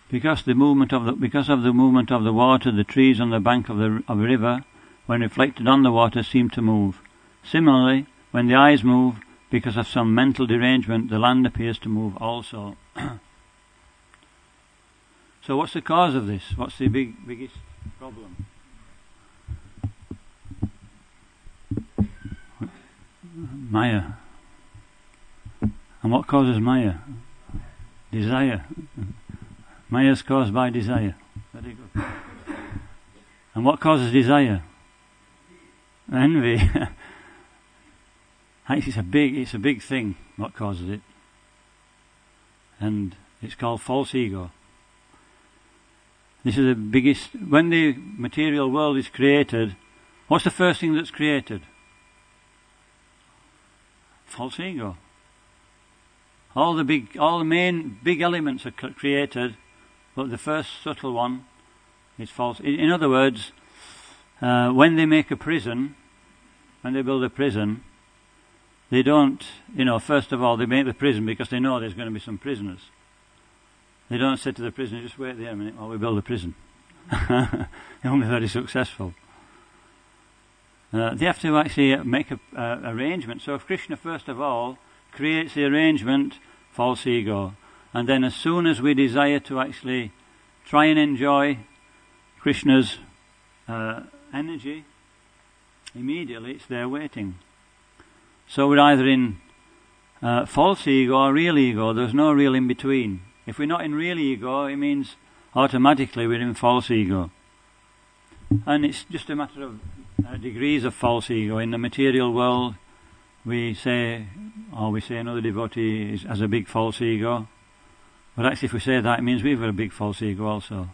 Because of the movement of the water, the trees on the bank of a river, when reflected on the water, seem to move. Similarly, when the eyes move, because of some mental derangement, the land appears to move also. So what's the cause of this? What's the biggest problem? Maya. And what causes Maya? Desire. Maya is caused by desire. Very good. And what causes desire? Envy. It's a big thing, what causes it. And it's called false ego. This is the biggest. When the material world is created, what's the first thing that's created? False ego. All the main big elements are created, but the first subtle one is false. In other words, when they make a prison, when they build a prison, they don't, first of all, they make the prison because they know there's going to be some prisoners. They don't say to the prisoner, just wait there a minute while we build a prison. They won't be very successful. They have to actually make an arrangement. So if Krishna, first of all, creates the arrangement, false ego, and then as soon as we desire to actually try and enjoy Krishna's energy, immediately it's there waiting. So we're either in false ego or real ego. There's no real in between. If we're not in real ego, it means automatically we're in false ego. And it's just a matter of degrees of false ego. In the material world, we say another devotee has a big false ego. But actually if we say that, it means we've got a big false ego also.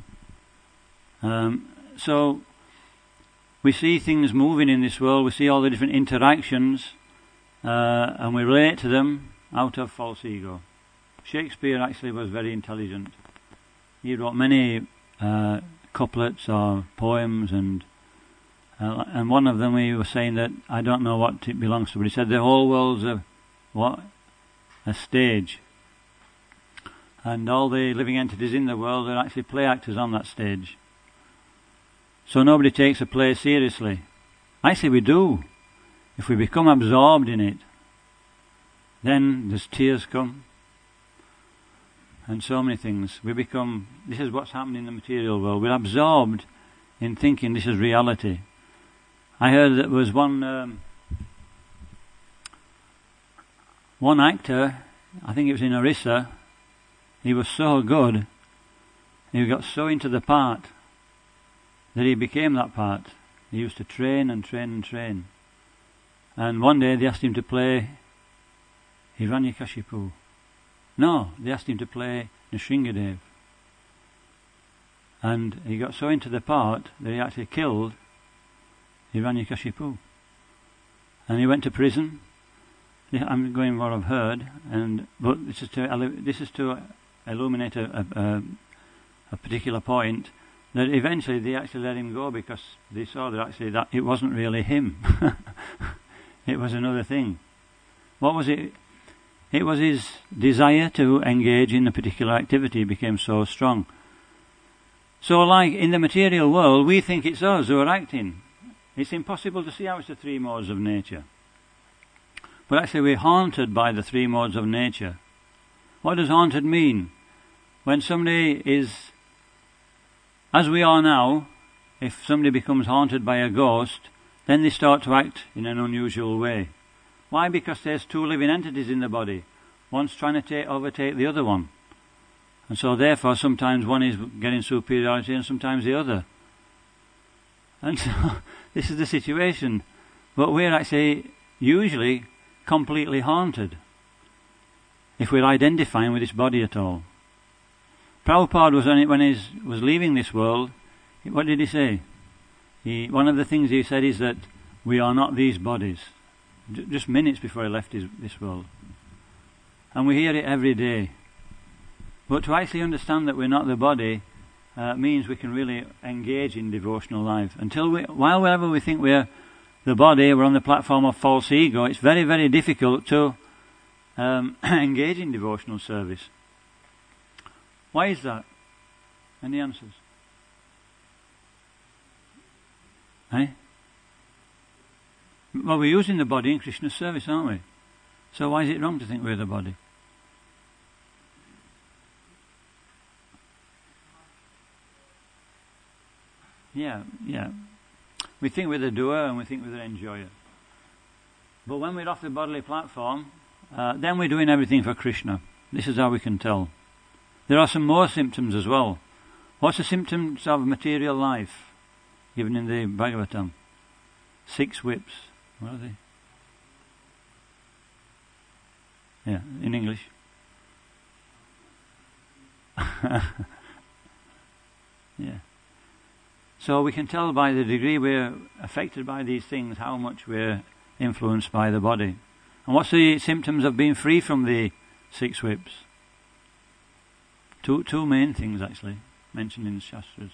So we see things moving in this world, we see all the different interactions, and we relate to them out of false ego. Shakespeare actually was very intelligent. He wrote many couplets or poems, and one of them he was saying that, I don't know what it belongs to, but he said the whole world's a stage. And all the living entities in the world are actually play actors on that stage. So nobody takes a play seriously. Actually we do. If we become absorbed in it, then there's tears come. And so many things. This is what's happening in the material world. We're absorbed in thinking this is reality. I heard there was one actor, I think it was in Orissa, he was so good, he got so into the part that he became that part. He used to train and train and train. And one day they asked him to play Hiranyakashipu. No, they asked him to play Nrsingadev. And he got so into the part that he actually killed Hiranyakashipu. And he went to prison. I'm going what I've heard, but this is to illuminate a particular point, that eventually they actually let him go because they saw that it wasn't really him. It was another thing. What was it? It was his desire to engage in a particular activity became so strong. So like in the material world, we think it's us who are acting. It's impossible to see how it's the three modes of nature. But actually we're haunted by the three modes of nature. What does haunted mean? When somebody is, as we are now, if somebody becomes haunted by a ghost, then they start to act in an unusual way. Why? Because there's two living entities in the body. One's trying to overtake the other one. And so therefore sometimes one is getting superiority and sometimes the other. And so this is the situation. But we're actually usually completely haunted if we're identifying with this body at all. Prabhupada when he was leaving this world, what did he say? One of the things he said is that we are not these bodies. Just minutes before he left this world. And we hear it every day. But to actually understand that we're not the body means we can really engage in devotional life. Whenever we think we're the body, we're on the platform of false ego, it's very, very difficult to engage in devotional service. Why is that? Any answers? Eh? Well, we're using the body in Krishna's service, aren't we? So why is it wrong to think we're the body? Yeah. We think we're the doer and we think we're the enjoyer. But when we're off the bodily platform, then we're doing everything for Krishna. This is how we can tell. There are some more symptoms as well. What's the symptoms of material life given in the Bhagavatam? 6 whips. What are they? Yeah, in English. Yeah. So we can tell by the degree we're affected by these things how much we're influenced by the body. And what's the symptoms of being free from the 6 whips? Two main things actually mentioned in the Shastras.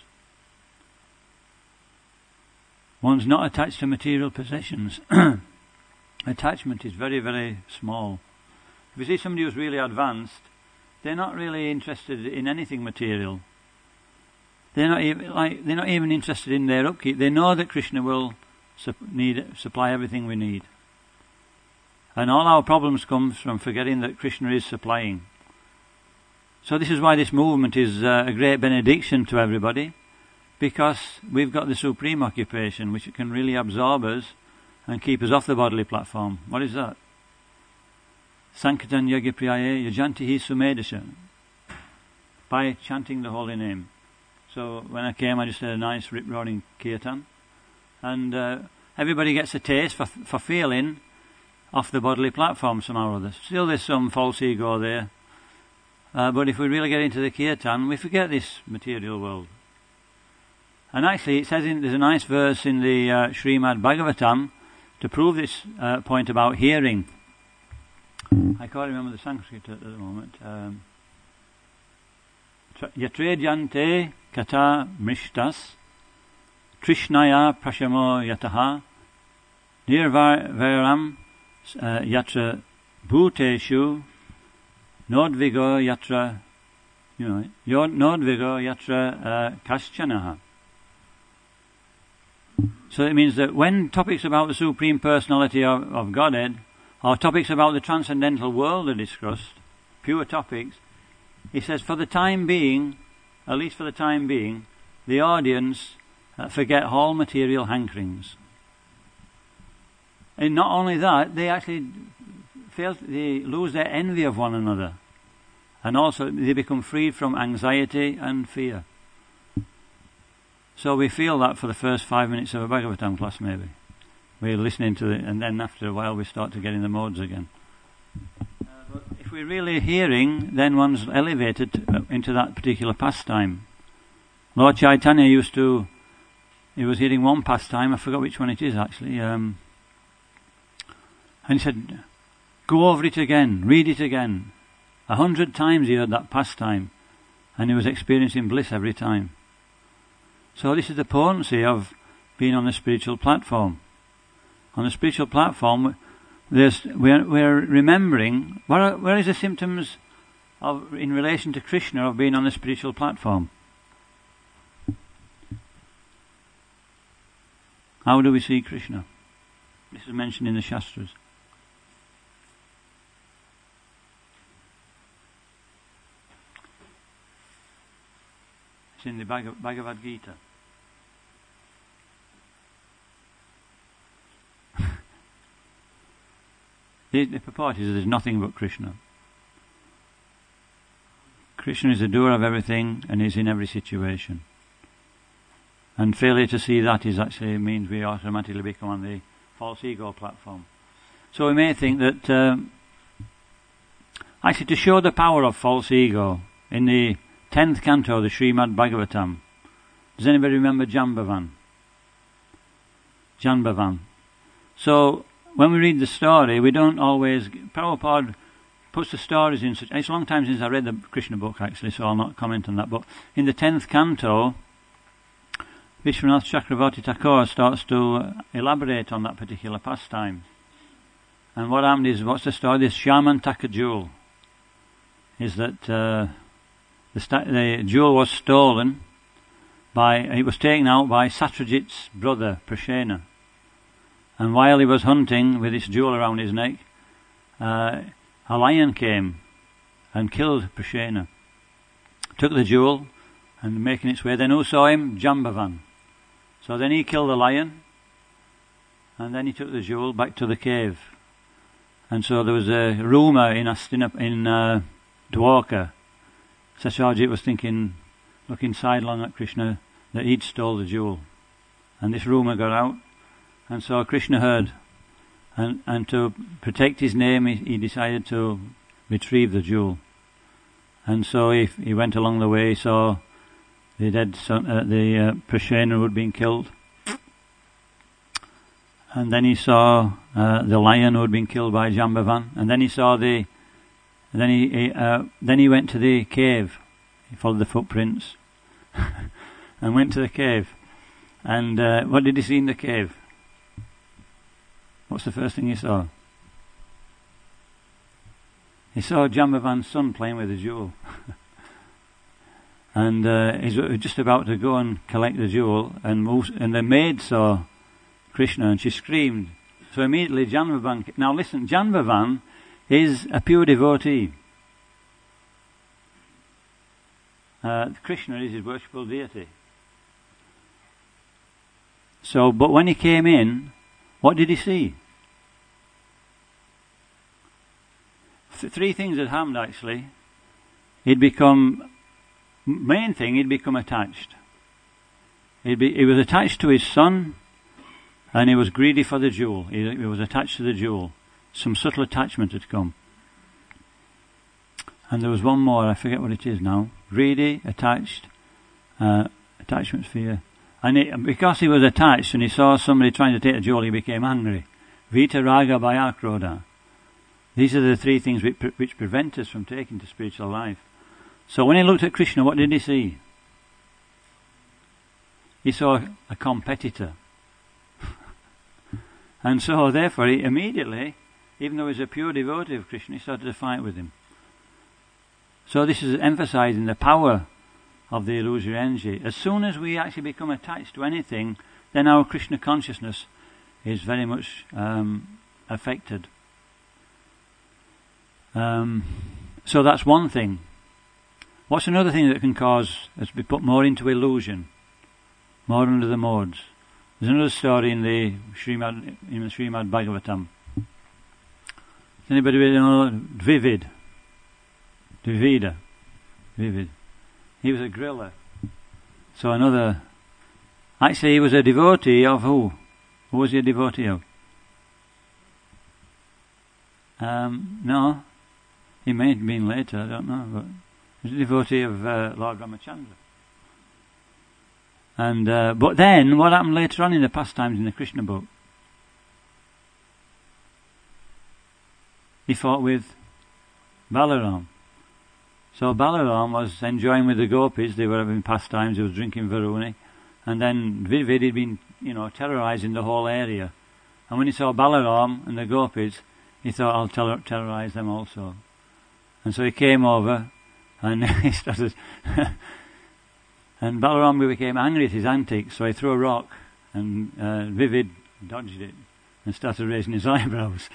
One's not attached to material possessions. Attachment is very, very small. If you see somebody who's really advanced, they're not really interested in anything material. They're not even interested in their upkeep. They know that Krishna will supply everything we need. And all our problems come from forgetting that Krishna is supplying. So this is why this movement is a great benediction to everybody, because we've got the supreme occupation which can really absorb us and keep us off the bodily platform. What is that? Sankirtan Yogi Priyaye Yajantihi Sumedasha. By chanting the holy name. So when I came, I just had a nice rip-roaring kirtan. And everybody gets a taste for feeling off the bodily platform somehow or other. Still there's some false ego there. But if we really get into the kirtan, we forget this material world. And actually it says there's a nice verse in the Srimad Bhagavatam to prove this point about hearing. I can't remember the Sanskrit at the moment. Yatre jante kata mrishtas Trishnaya prashamo yataha nirvaram yatra bhuteshu nodvigo yatra nodvigo yatra kaschanaha. So it means that when topics about the Supreme Personality of Godhead or topics about the transcendental world are discussed, pure topics, he says for the time being, at least for the time being, the audience forget all material hankerings. And not only that, they actually they lose their envy of one another. And also they become freed from anxiety and fear. So we feel that for the first 5 minutes of a Bhagavatam class maybe. We're listening to it and then after a while we start to get in the modes again. But if we're really hearing, then one's elevated into that particular pastime. Lord Chaitanya he was hearing one pastime, I forgot which one it is actually, and he said, go over it again, read it again. 100 times he heard that pastime, and he was experiencing bliss every time. So this is the potency of being on the spiritual platform. On the spiritual platform, we're remembering, where is the symptoms of in relation to Krishna of being on the spiritual platform? How do we see Krishna? This is mentioned in the Shastras. It's in the Bhagavad Gita. The purport is that there's nothing but Krishna. Krishna is the doer of everything and is in every situation. And failure to see that actually means we automatically become on the false ego platform. So we may think that actually to show the power of false ego, in the 10th canto of the Srimad Bhagavatam, does anybody remember Jambavan? So when we read the story, we don't always... Prabhupada puts the stories in such... It's a long time since I read the Krishna book actually, so I'll not comment on that. But in the 10th canto, Vishwanath Chakravarti Thakur starts to elaborate on that particular pastime. And what happened is, what's the story? This Shyamantaka jewel is that the jewel was stolen it was taken out by Satyajit's brother, Prashena. And while he was hunting with this jewel around his neck, a lion came and killed Prashena. Took the jewel and making its way. Then who saw him? Jambavan. So then he killed the lion, and then he took the jewel back to the cave. And so there was a rumour in Dwarka. Satyajit was thinking, looking sidelong at Krishna, that he'd stole the jewel. And this rumour got out, and so Krishna heard. And to protect his name, he decided to retrieve the jewel. And so he went along the way, he saw the dead son, the Prashena who had been killed. And then he saw the lion who had been killed by Jambavan. And then he saw then he went to the cave. He followed the footprints and went to the cave. And what did he see in the cave? What's the first thing he saw? He saw Jambavan's son playing with the jewel. And he's just about to go and collect the jewel, and the maid saw Krishna and she screamed. So immediately Jambavan... Now listen, Jambavan is a pure devotee. Krishna is his worshipful deity. So, but when he came in, what did he see? Three things had happened actually. He'd become attached. He was attached to his son, and he was greedy for the jewel. He was attached to the jewel. Some subtle attachment had come. And there was one more, I forget what it is now. Greedy, attached, attachment, fear. And because he was attached and he saw somebody trying to take the jewel, he became angry. Vita, Raga, Bhaya, Krodha. These are the three things which prevent us from taking to spiritual life. So when he looked at Krishna, what did he see? He saw a competitor. And so therefore he immediately, even though he was a pure devotee of Krishna, he started to fight with him. So this is emphasizing the power of the illusory energy. As soon as we actually become attached to anything, then our Krishna consciousness is very much affected. So that's one thing. What's another thing that can cause us to be put more into illusion, more under the modes? There's another story in the Srimad Bhagavatam. Does anybody really know Dvivid? Dvivida. Vivid. He was a griller. So actually he was a devotee of who? Who was he a devotee of? No. He may have been later, I don't know, but he was a devotee of Lord Ramachandra. And but then, what happened later on in the pastimes in the Krishna book? He fought with Balaram. So Balaram was enjoying with the gopis, they were having pastimes, he was drinking Varuni, and then Vivid had been, terrorizing the whole area. And when he saw Balaram and the gopis, he thought, I'll terrorize them also. And so he came over, and he started... And Balaram became angry at his antics, so he threw a rock, and Vivid dodged it, and started raising his eyebrows.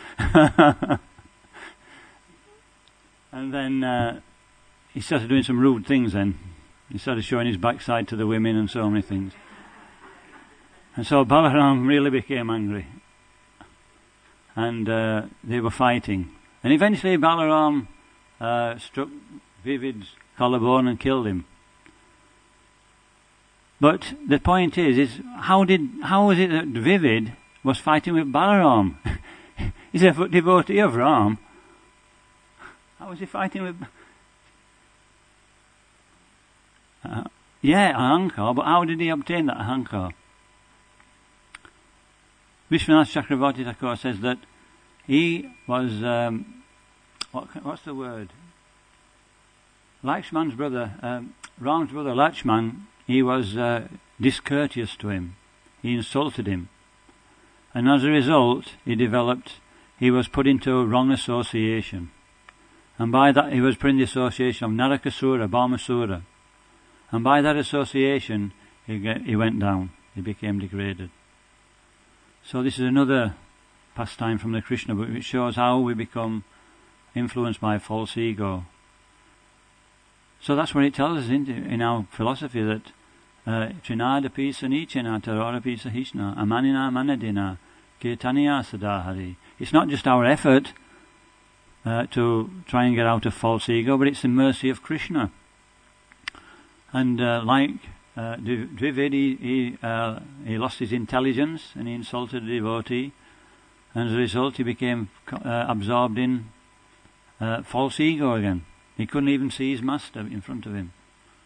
And then he started doing some rude things then. He started showing his backside to the women and so many things. And so Balaram really became angry. And they were fighting. And eventually Balaram struck Vivid's collarbone and killed him. But the point is how was it that Vivid was fighting with Balaram? He's a devotee of Ram. How was he fighting with... Ahankar, but how did he obtain that Ahankar? Vishwanath Chakravarti Thakur says that he was... what's the word? Lakshman's brother, Ram's brother Lakshman, he was discourteous to him. He insulted him. And as a result, he was put into a wrong association. And by that he was put in the association of Narakasura, Bhaumasura. And by that association he went down. He became degraded. So this is another pastime from the Krishna book, which shows how we become influenced by false ego. So that's what it tells us in our philosophy, that Trinada Pisa Nichena Tarora Pisa Hishna Amanina Manadina Kirtaniya Sadahari. It's not just our effort to try and get out of false ego, but it's the mercy of Krishna. And like Dvivedi, he lost his intelligence and he insulted a devotee, and as a result he became absorbed in false ego again. He couldn't even see his master in front of him.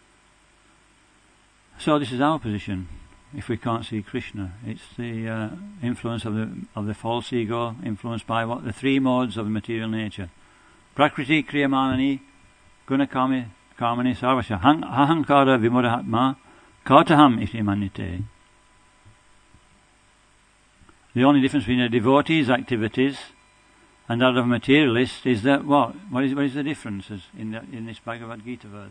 So this is our position if we can't see Krishna. It's the influence of the false ego, influenced by what the three modes of material nature: Prakriti, Kriyamanani, Gunakami, Kamani, Sarvasya, Ahankara, Vimurahatma, Kartaham iti manite. The only difference between a devotee's activities and that of a materialist is that what is the differences in this Bhagavad Gita verse?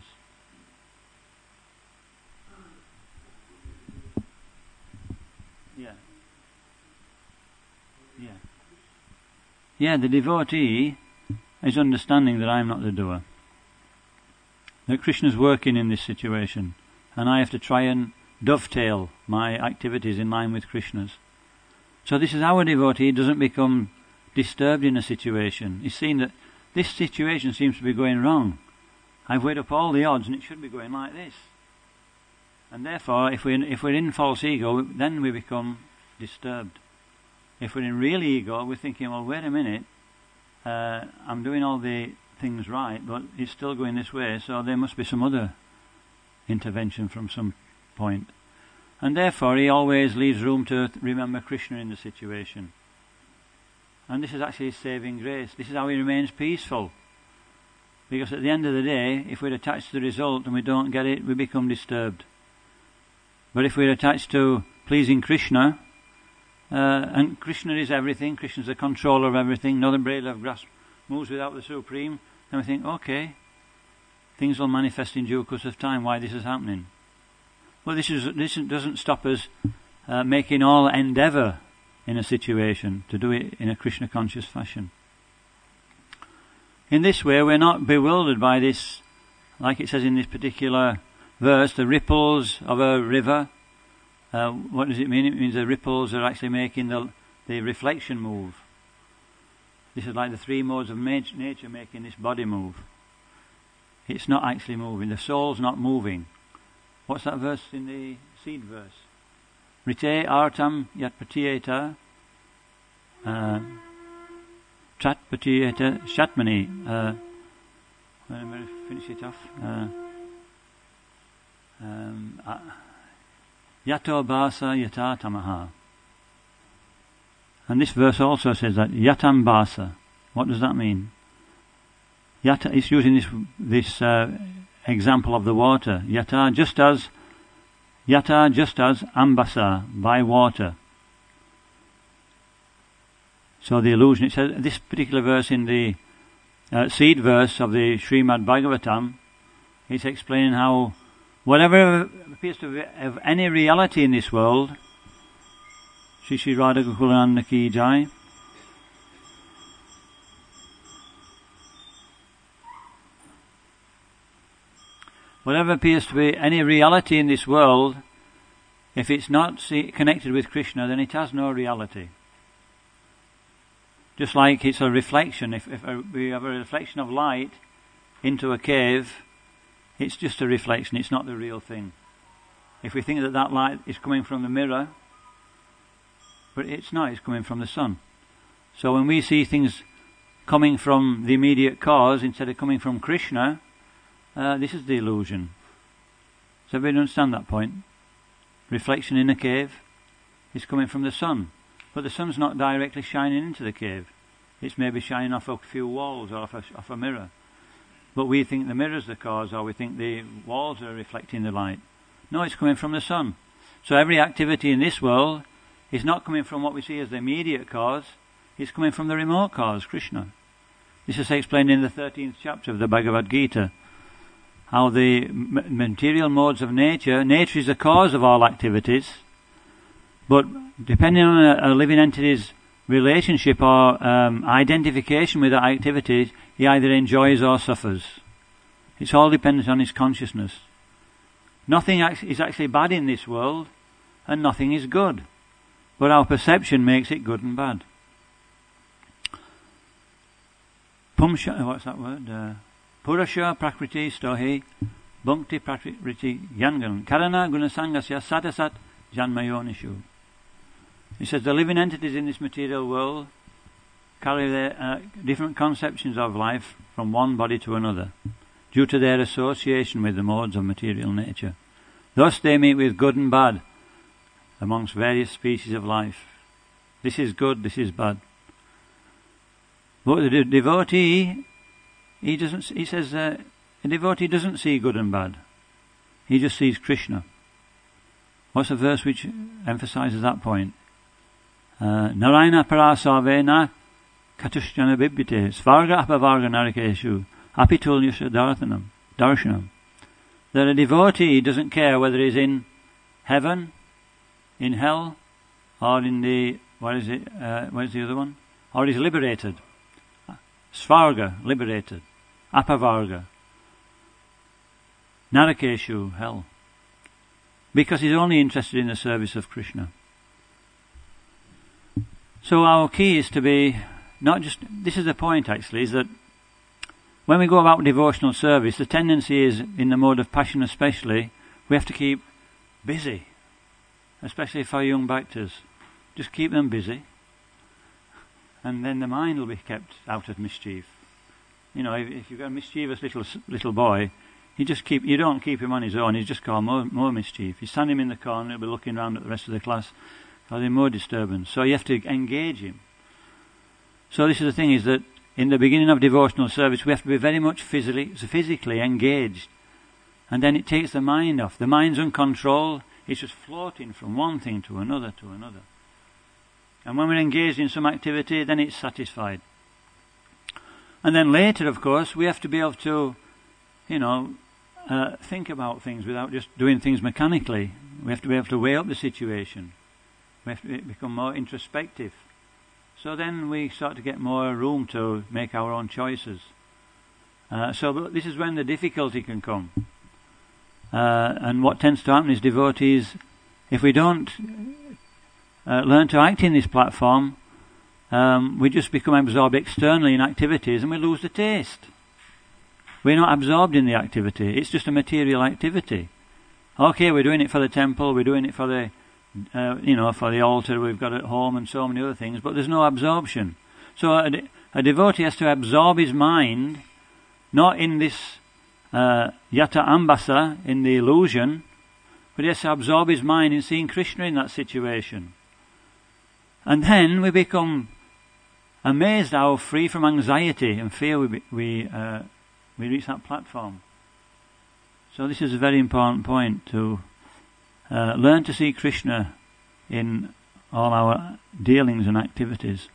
Yeah, the devotee is understanding that I am not the doer. That Krishna's working in this situation, and I have to try and dovetail my activities in line with Krishna's. So this is our devotee doesn't become disturbed in a situation. He's seen that this situation seems to be going wrong. I've weighed up all the odds and it should be going like this. And therefore, if we're in false ego, then we become disturbed. If we're in real ego, we're thinking, well, wait a minute, I'm doing all the things right, but it's still going this way, so there must be some other intervention from some point. And therefore, he always leaves room to remember Krishna in the situation. And this is actually his saving grace. This is how he remains peaceful. Because at the end of the day, if we're attached to the result and we don't get it, we become disturbed. But if we're attached to pleasing Krishna, and Krishna is everything, Krishna's the controller of everything, no blade of grass moves without the Supreme, then we think, okay, things will manifest in due course of time why this is happening. Well, this doesn't stop us making all endeavour in a situation to do it in a Krishna conscious fashion. In this way, we're not bewildered by this, like it says in this particular verse, the ripples of a river. What does it mean? It means the ripples are actually making the reflection move. This is like the three modes of nature making this body move. It's not actually moving. The soul's not moving. What's that verse in the seed verse? Rite artam yat patiyeta trat patiyeta shatmani. Let me finish it off. Yato basa yata tamaha. And this verse also says that yatam basa. What does that mean? Yata, it's using this example of the water. Yata just as ambasa, by water. So the illusion, it says this particular verse in the seed verse of the Srimad Bhagavatam, it's explaining how whatever appears to have any reality in this world, Shri Shri Radha Gokulananda Ki Jai, whatever appears to be any reality in this world, if it's not connected with Krishna, then it has no reality. Just like it's a reflection. If we have a reflection of light into a cave, it's just a reflection, it's not the real thing. If we think that light is coming from the mirror, but it's not, it's coming from the sun. So when we see things coming from the immediate cause instead of coming from Krishna, this is the illusion. So everybody understand that point? Reflection in a cave is coming from the sun, but the sun's not directly shining into the cave. It's maybe shining off a few walls or off a mirror. But we think the mirror's the cause, or we think the walls are reflecting the light. No, it's coming from the sun. So every activity in this world is not coming from what we see as the immediate cause, it's coming from the remote cause, Krishna. This is explained in the 13th chapter of the Bhagavad Gita. How the material modes of nature is the cause of all activities, but depending on a living entity's relationship or identification with that activity, he either enjoys or suffers. It's all dependent on his consciousness. Nothing is actually bad in this world, and nothing is good, but our perception makes it good and bad. What's that word? Purusha prakriti stohi bhunkti prakriti yangan karana gunasangasya sadasat janmayonishu. He says the living entities in this material world carry their different conceptions of life from one body to another, due to their association with the modes of material nature. Thus they meet with good and bad amongst various species of life. This is good, this is bad. But the devotee, he says a devotee doesn't see good and bad. He just sees Krishna. What's a verse which emphasizes that point? Narayana parasavena katushyana bibbite svarga apavarga narakeshu apitulyasya darshanam. That a devotee doesn't care whether he's in heaven, in hell, or in the, where's the other one? Or he's liberated. Svarga, liberated. Apavarga. Narakeshu, hell. Because he's only interested in the service of Krishna. So our key is to be not just, this is the point actually, is that when we go about devotional service, the tendency is, in the mode of passion especially, we have to keep busy. Especially for young bhaktas. Just keep them busy. And then the mind will be kept out of mischief. You know, if you've got a mischievous little boy, you don't keep him on his own, he's just called more mischief. You stand him in the corner, he'll be looking around at the rest of the class, causing more disturbance. So you have to engage him. So this is the thing, is that in the beginning of devotional service, we have to be very much physically engaged. And then it takes the mind off. The mind's uncontrolled, it's just floating from one thing to another to another. And when we're engaged in some activity, then it's satisfied. And then later, of course, we have to be able to, think about things without just doing things mechanically. We have to be able to weigh up the situation. We have to become more introspective. So then we start to get more room to make our own choices. So this is when the difficulty can come. And what tends to happen is devotees, if we don't learn to act in this platform, we just become absorbed externally in activities and we lose the taste. We're not absorbed in the activity. It's just a material activity. Okay, we're doing it for the temple, we're doing it for the for the altar we've got at home and so many other things, but there's no absorption. So a devotee has to absorb his mind, not in this yata ambasa, in the illusion, but he has to absorb his mind in seeing Krishna in that situation. And then we become amazed how free from anxiety and fear we reach that platform. So this is a very important point, to learn to see Krishna in all our dealings and activities.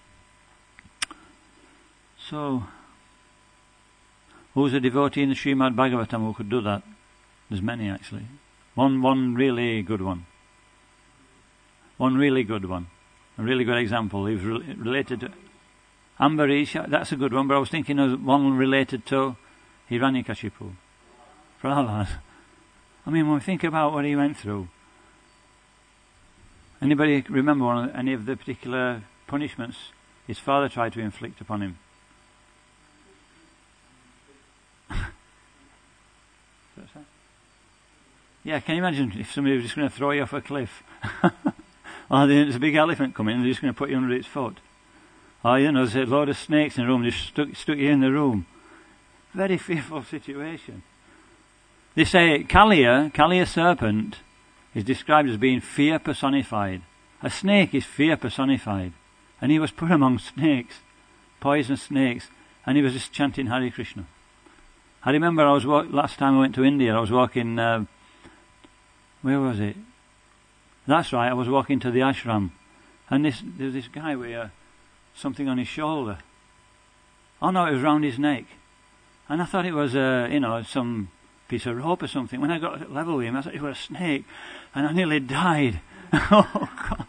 So, who's a devotee in the Srimad Bhagavatam who could do that? There's many actually. One really good one. One really good one. A really good example. He's related to Ambarish. That's a good one, but I was thinking of one related to Hiranyakashipu. Prahlad. I mean, when we think about what he went through, anybody remember any of the particular punishments his father tried to inflict upon him? Yeah, can you imagine if somebody was just going to throw you off a cliff? Or there's a big elephant coming and they're just going to put you under its foot. Or, there's a load of snakes in the room, just stuck you in the room. Very fearful situation. They say Kaliya serpent, is described as being fear personified. A snake is fear personified. And he was put among snakes, poisonous snakes, and he was just chanting Hare Krishna. I remember last time I went to India, I was walking, where was it? That's right, I was walking to the ashram, and there was this guy with something on his shoulder. Oh no, it was round his neck. And I thought it was, some piece of rope or something. When I got level with him, I thought it was a snake. And I nearly died. Oh, God.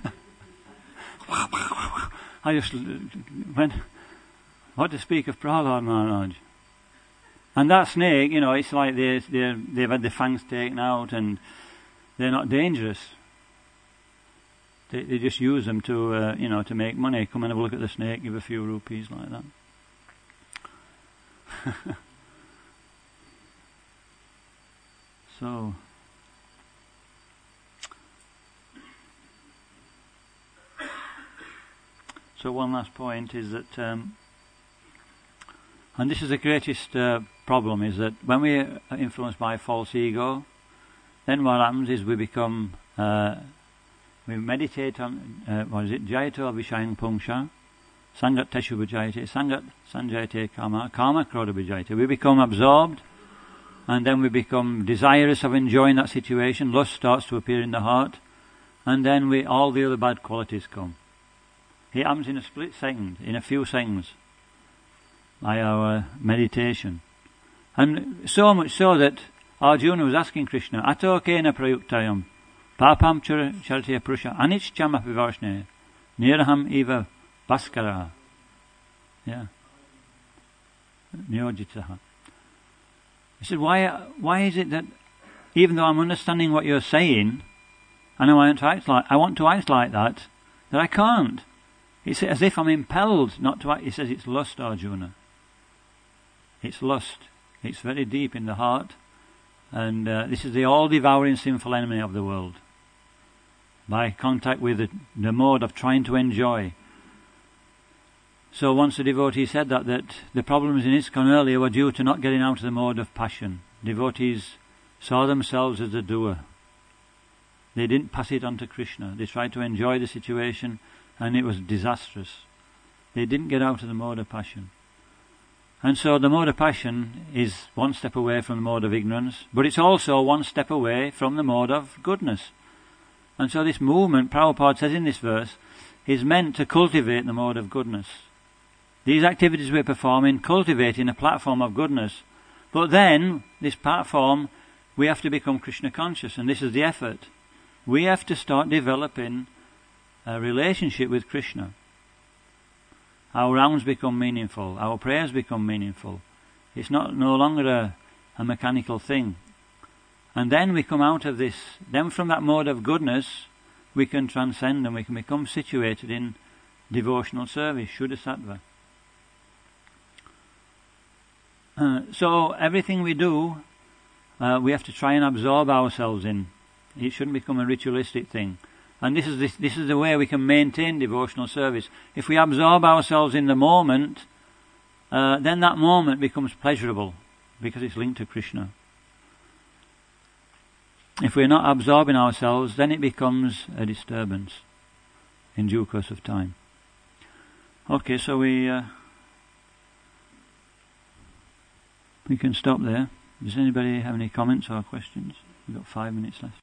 I just went, what to speak of Prahlad Maharaj? And that snake, it's like they've had the fangs taken out and they're not dangerous. They just use them to, to make money. Come and have a look at the snake, give a few rupees like that. So one last point is that, and this is the greatest problem, is that when we are influenced by false ego, then what happens is we become, we meditate on, Jayato Vishayang Pungsha, Sangat Teshu Vijayate, Sangat Sanjayate Kama, Kama Krodha Vijayate. We become absorbed, and then we become desirous of enjoying that situation. Lust starts to appear in the heart, and then all the other bad qualities come. It happens in a split second, in a few seconds, by our meditation. And so much so that Arjuna was asking Krishna, Ato kena prayuktayam, papam charitya prusha, anichcham apivarshne, niraham eva bhaskara. Yeah. Niyojitaha. He said, why is it that even though I'm understanding what you're saying, and I want to act like that I can't? It's as if I'm impelled not to act. He says it's lust, Arjuna. It's lust. It's very deep in the heart. And this is the all-devouring sinful enemy of the world. By contact with the mode of trying to enjoy. So once a devotee said that the problems in ISKCON earlier were due to not getting out of the mode of passion. Devotees saw themselves as the doer. They didn't pass it on to Krishna. They tried to enjoy the situation, and it was disastrous. They didn't get out of the mode of passion. And so the mode of passion is one step away from the mode of ignorance, but it's also one step away from the mode of goodness. And so this movement, Prabhupada says in this verse, is meant to cultivate the mode of goodness. These activities we're performing, cultivating a platform of goodness. But then, this platform, we have to become Krishna conscious, and this is the effort. We have to start developing a relationship with Krishna. Our rounds become meaningful. Our prayers become meaningful. It's no longer a mechanical thing. And then we come out of this. Then from that mode of goodness, we can transcend and we can become situated in devotional service, Shuddha Sattva. So everything we do, we have to try and absorb ourselves in. It shouldn't become a ritualistic thing. And this is the way we can maintain devotional service. If we absorb ourselves in the moment, then that moment becomes pleasurable because it's linked to Krishna. If we're not absorbing ourselves, then it becomes a disturbance in due course of time. Okay, so we can stop there. Does anybody have any comments or questions? We've got 5 minutes left.